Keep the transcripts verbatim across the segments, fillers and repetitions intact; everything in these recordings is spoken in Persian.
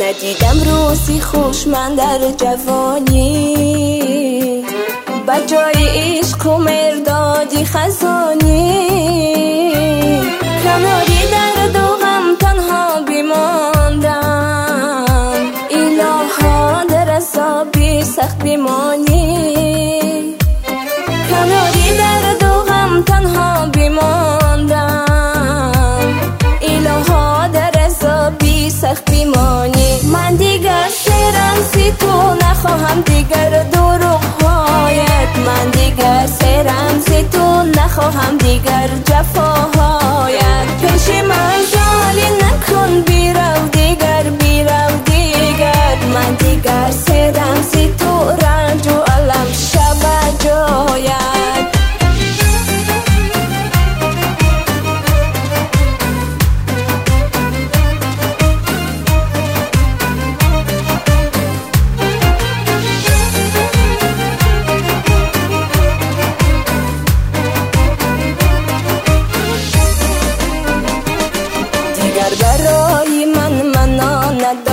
ندیدم روزی خوش من در جوانی، بجای عشق و مردادی خزانی. کناری درد و غم تنها بیماندم، الها در عذابی سخت بیمانی. کناری درد و غم تنها بیماندم، الها در عذابی سخت بیمانی. من دیگر سرم زی تو نخواهم، دیگر دروغ هایت. من دیگر سرم زی تو نخواهم، دیگر جفاهایت. پیش من زالی نکن بیرو دیگر، بیرو دیگر. من دیگر سرم زی تو رنج و علم شب جاید. برای من منا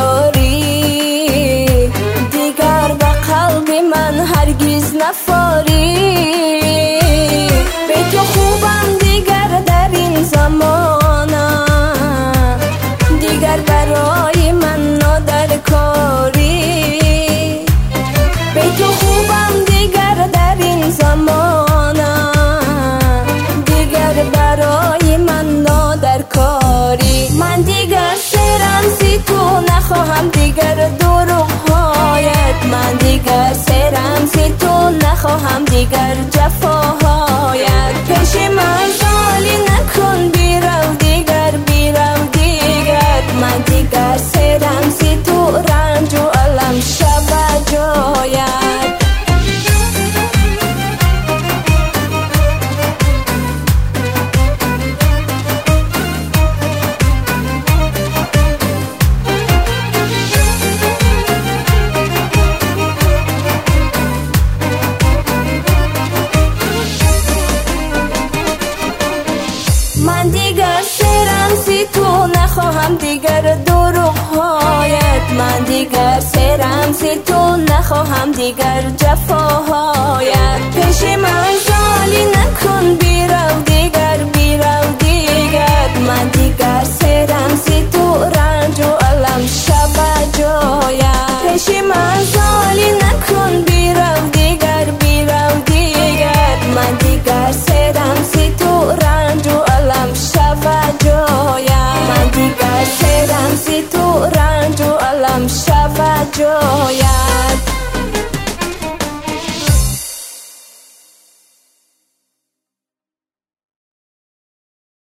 نداری، دیگر به قلب من هرگز نفاری. به تو خوبم دیگر در این زمانه، دیگر برای من نادرکاری. به تو خوبم دیگر در این زمانه، دیگر برای من نادرکاری. من دیگر سرم زی تو نخواهم، دیگر دروغ هایت. من دیگر سرم زی تو نخواهم، دیگر جفاهایت. پیش من زالی نکن بیرو دیگر، بیرو دیگر. من دیگر سرم زی تو رنج و علم شب جاید. من دیگر سرم زی تو نخواهم، دیگر دروغ هایت. من دیگر سرم زی تو نخواهم، دیگر جفاهایت. پیش من زالی نکن بیرو دیگر، بیرو دیگر. من دیگر سرم زی تو رنج و علم شب جاید. پیش من زالی نکن بیرو دیگر، بیرو دیگر. من دیگر سرم زی تو رنج و علم شب جاید. من دیگر سرم زی تو رنج و علم شب جاید.